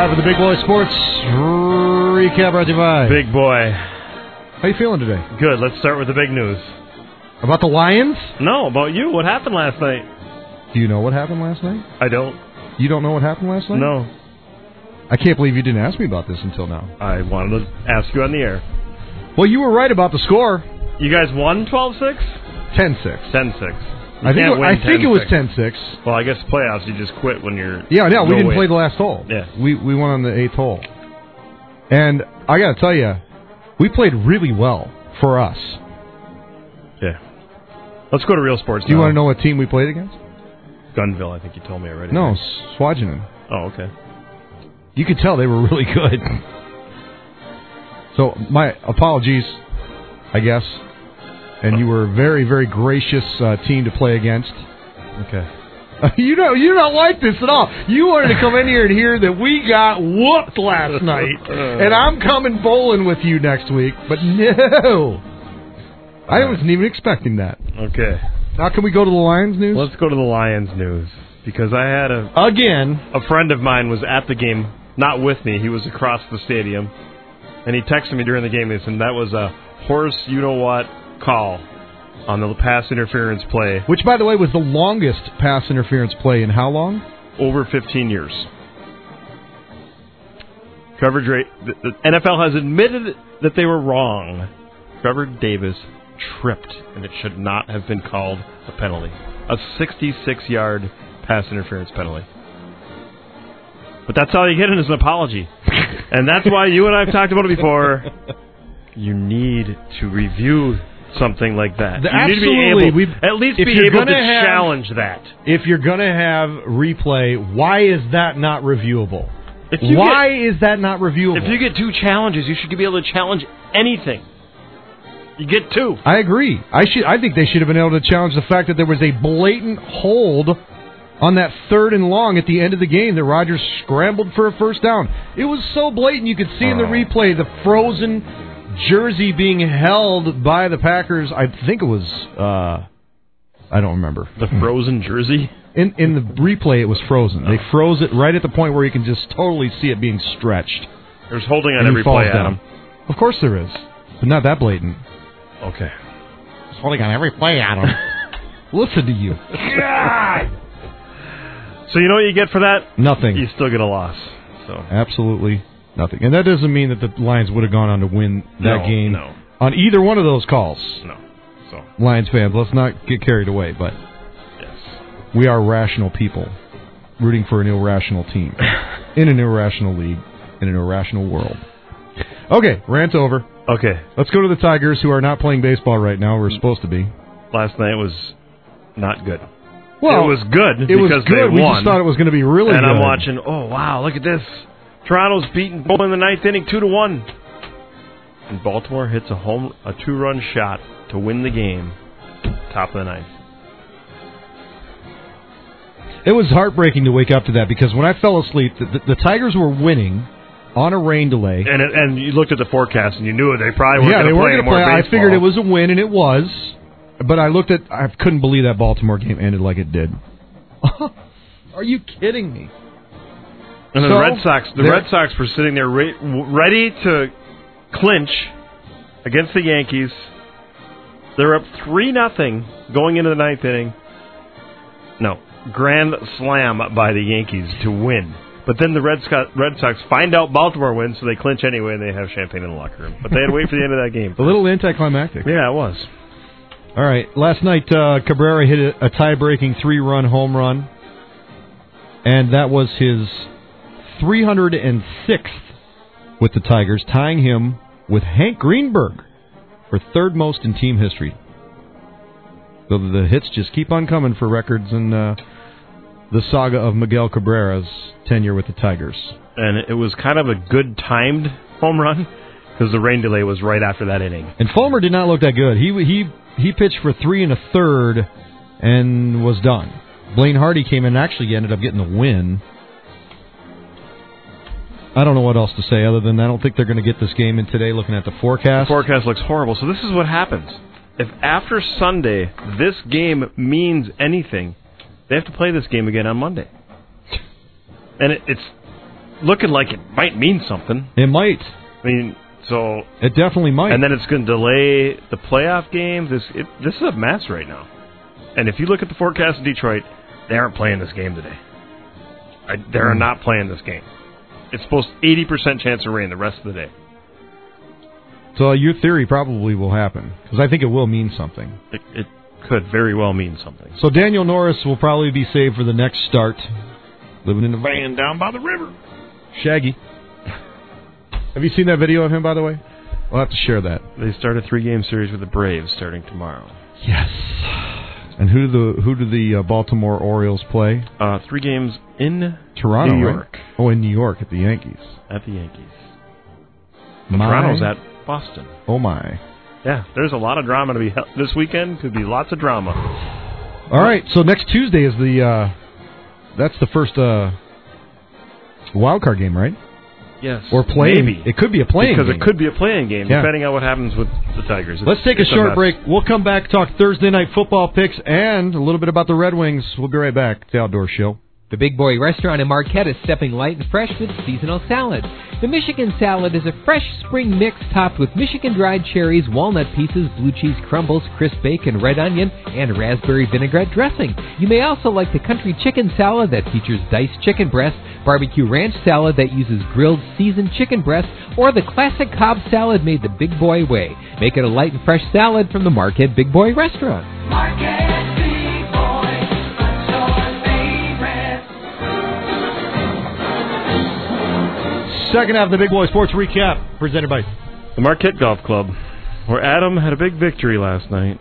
Time for the Big Boy Sports Recap brought to you by Big Boy. How you feeling today? Good. Let's start with the big news. About the Lions? No, about you. What happened last night? Do you know what happened last night? I don't. You don't know what happened last night? No. I can't believe you didn't ask me about this until now. I wanted to ask you on the air. Well, you were right about the score. You guys won 12-6? 10-6. 10-6. I think it was 10-6. Well, I guess playoffs, you just quit when you're... Yeah, we didn't play the last hole. Yeah. We won on the 8th hole. And I got to tell you, we played really well for us. Yeah. Let's go to Real Sports now. Do you want to know what team we played against? Gunville, I think you told me already. No, Swajinen. Oh, okay. You could tell they were really good. So, my apologies, I guess. And you were a very, very gracious team to play against. Okay. You don't like this at all. You wanted to come in here and hear that we got whooped last night, and I'm coming bowling with you next week. But no, I wasn't even expecting that. Okay. Now can we go to the Lions news? Let's go to the Lions news because I had a friend of mine was at the game, not with me. He was across the stadium, and he texted me during the game. He said that was a horse, you know what, call on the pass interference play. Which, by the way, was the longest pass interference play in how long? Over 15 years. Coverage rate. The NFL has admitted that they were wrong. Trevor Davis tripped, and it should not have been called a penalty. A 66-yard pass interference penalty. But that's all you get in is an apology. And that's why you and I have talked about it before. You need to review something like that. Absolutely. You need to be able, at least be able to challenge that. If you're going to have replay, why is that not reviewable? Why is that not reviewable? If you get 2 challenges, you should be able to challenge anything. You get 2. I agree. I think they should have been able to challenge the fact that there was a blatant hold on that 3rd and long at the end of the game that Rodgers scrambled for a first down. It was so blatant you could see in the replay the frozen jersey being held by the Packers. I think it was, I don't remember. The frozen jersey? In the replay, it was frozen. They froze it right at the point where you can just totally see it being stretched. There's holding on every play, Adam. Of course there is, but not that blatant. Okay. It's holding on every play, Adam. Listen to you. God! So you know what you get for that? Nothing. You still get a loss. So absolutely nothing. And that doesn't mean that the Lions would have gone on to win that game on either one of those calls. No. So Lions fans, let's not get carried away, but yes, we are rational people rooting for an irrational team in an irrational league in an irrational world. Okay, rant over. Okay. Let's go to the Tigers, who are not playing baseball right now. We're supposed to be. Last night was not good. Well, it was good it because was good. they won. We just thought it was going to be really good. And I'm watching, oh, wow, look at this. Toronto's beaten Baltimore in the 9th inning 2-1. And Baltimore hits a 2-run shot to win the game. Top of the 9th. It was heartbreaking to wake up to that because when I fell asleep, the Tigers were winning on a rain delay. And you looked at the forecast and you knew they probably weren't going to play any more baseball. I figured it was a win, and it was. But I couldn't believe that Baltimore game ended like it did. Are you kidding me? And the Red Sox were sitting there ready to clinch against the Yankees. They're up 3-0 going into the 9th inning. No, grand slam by the Yankees to win. But then the Red Sox find out Baltimore wins, so they clinch anyway, and they have champagne in the locker room. But they had to wait for the end of that game. A little anticlimactic. Yeah, it was. All right, last night Cabrera hit a tie-breaking 3-run home run, and that was his 306th with the Tigers, tying him with Hank Greenberg for 3rd most in team history. So the hits just keep on coming for records in the saga of Miguel Cabrera's tenure with the Tigers. And it was kind of a good timed home run because the rain delay was right after that inning. And Fulmer did not look that good. He pitched for 3 1/3 and was done. Blaine Hardy came in and actually ended up getting the win. I don't know what else to say other than I don't think they're going to get this game in today looking at the forecast. The forecast looks horrible. So this is what happens. If after Sunday this game means anything, they have to play this game again on Monday. And looking like it might mean something. It might. I mean, so it definitely might. And then it's going to delay the playoff game. This is a mess right now. And if you look at the forecast in Detroit, they aren't playing this game today. They're not playing this game. It's supposed 80% chance of rain the rest of the day. So your theory probably will happen, because I think it will mean something. It could very well mean something. So Daniel Norris will probably be saved for the next start, living in a van down by the river. Shaggy. Have you seen that video of him, by the way? We'll have to share that. They start a 3-game series with the Braves starting tomorrow. Yes. And who do the Baltimore Orioles play? 3 games in Toronto, New York. Right? Oh, in New York at the Yankees. At the Yankees. Toronto's at Boston. Oh, my. Yeah, there's a lot of drama to be held this weekend. Could be lots of drama. All right, so next Tuesday is that's the first wild card game, right? Yes. Or playing. Maybe. It could be a playing game. Because it could be a playing game, depending on what happens with the Tigers. Let's take a short break. We'll come back, talk Thursday night football picks, and a little bit about the Red Wings. We'll be right back. The Outdoor Show. The Big Boy Restaurant in Marquette is stepping light and fresh with seasonal salads. The Michigan Salad is a fresh spring mix topped with Michigan dried cherries, walnut pieces, blue cheese crumbles, crisp bacon, red onion, and raspberry vinaigrette dressing. You may also like the Country Chicken Salad that features diced chicken breast, barbecue ranch salad that uses grilled seasoned chicken breast, or the classic Cobb salad made the Big Boy way. Make it a light and fresh salad from the Marquette Big Boy Restaurant. Marquette Big Boy, what's your favorite? Second half of the Big Boy Sports Recap, presented by the Marquette Golf Club, where Adam had a big victory last night.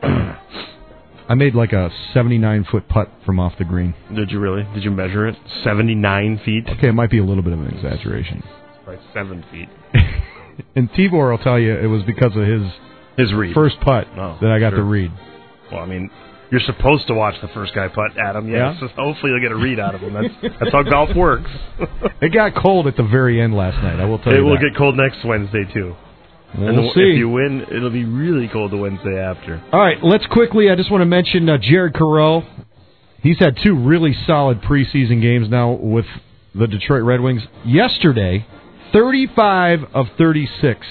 I made like a 79-foot putt from off the green. Did you really? Did you measure it? 79 feet? Okay, it might be a little bit of an exaggeration. Right, 7 feet. And Tibor will tell you it was because of his read. First putt that I got to read. Well, I mean, you're supposed to watch the first guy putt, Adam. Yes. Yeah? So hopefully you'll get a read out of him. That's how golf works. It got cold at the very end last night, I will tell you that. It will get cold next Wednesday, too. We'll see. If you win, it'll be really cold the Wednesday after. All right, let's quickly, I just want to mention Jared Carreau. He's had 2 really solid preseason games now with the Detroit Red Wings. Yesterday, 35 of 36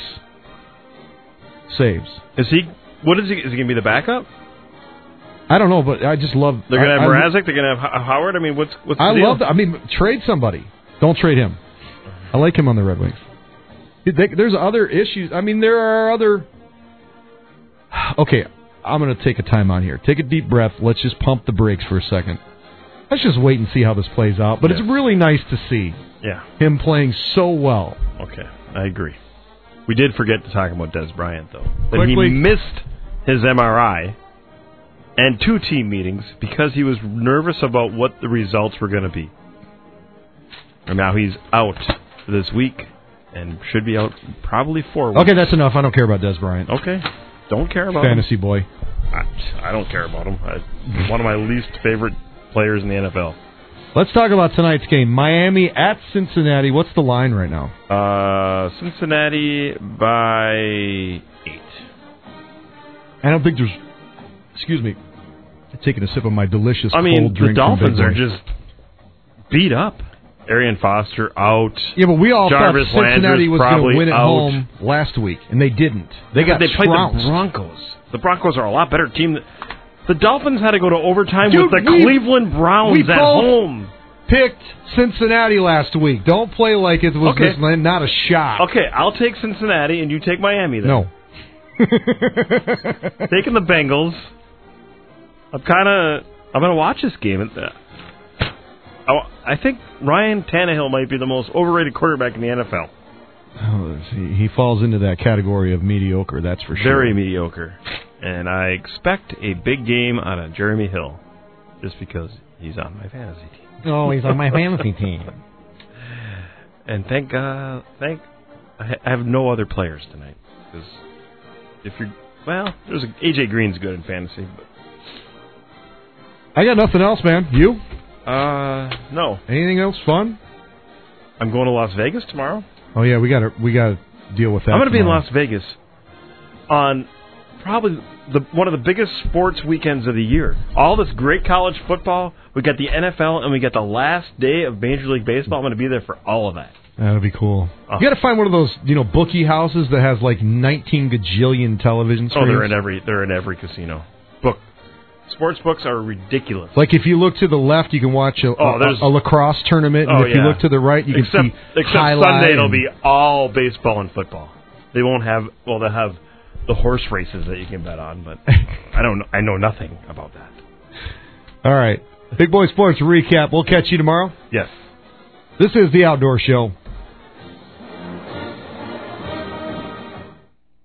saves. Is he going to be the backup? I don't know, but I just love... They're going to have Mrazek? They're going to have Howard? I mean, what's the deal? Trade somebody. Don't trade him. I like him on the Red Wings. There's other issues. I mean, there are other... Okay, I'm going to take a time on here. Take a deep breath. Let's just pump the brakes for a second. Let's just wait and see how this plays out. But It's really nice to see him playing so well. Okay, I agree. We did forget to talk about Des Bryant, though. That he missed his MRI and 2 team meetings because he was nervous about what the results were going to be. And now he's out this week. And should be out probably 4 weeks. Okay, that's enough. I don't care about Des Bryant. Okay. Don't care about Fantasy him. boy. I don't care about him. One of my least favorite players in the NFL. Let's talk about tonight's game. Miami at Cincinnati. What's the line right now? Cincinnati by 8. I don't think there's... Excuse me. I'm taking a sip of my delicious cold drink. The Dolphins are just beat up. Arian Foster out. Yeah, but we all Jarvis thought Cincinnati Landry's was going to win at out. hone last week, and they didn't. They got played the Broncos. The Broncos are a lot better team. The Dolphins had to go to overtime with the Cleveland Browns at home. Picked Cincinnati last week. Don't play like it was not a shot. Okay, I'll take Cincinnati, and you take Miami then. No. Taking the Bengals. I'm going to watch this game. I think Ryan Tannehill might be the most overrated quarterback in the NFL. Oh, he falls into that category of mediocre, that's for sure. Very mediocre. And I expect a big game out of Jeremy Hill, just because he's on my fantasy team. Oh, he's on my fantasy team. And I have no other players tonight. Because there's AJ Green's good in fantasy. But I got nothing else, man. You? No. Anything else fun? I'm going to Las Vegas tomorrow. Oh yeah, we got to deal with that. I'm going to be in Las Vegas on probably one of the biggest sports weekends of the year. All this great college football. We got the NFL, and we got the last day of Major League Baseball. I'm going to be there for all of that. That'll be cool. Oh. You got to find one of those, bookie houses that has like 19 gajillion television screens. Oh, they're in every casino. Sports books are ridiculous. Like if you look to the left, you can watch a lacrosse tournament, and if you look to the right, you can see except highlight. Sunday it'll be all baseball and football. They won't have. Well, they'll have the horse races that you can bet on, but I know nothing about that. All right, Big Boy Sports recap. We'll catch you tomorrow. Yes. This is the Outdoor Show.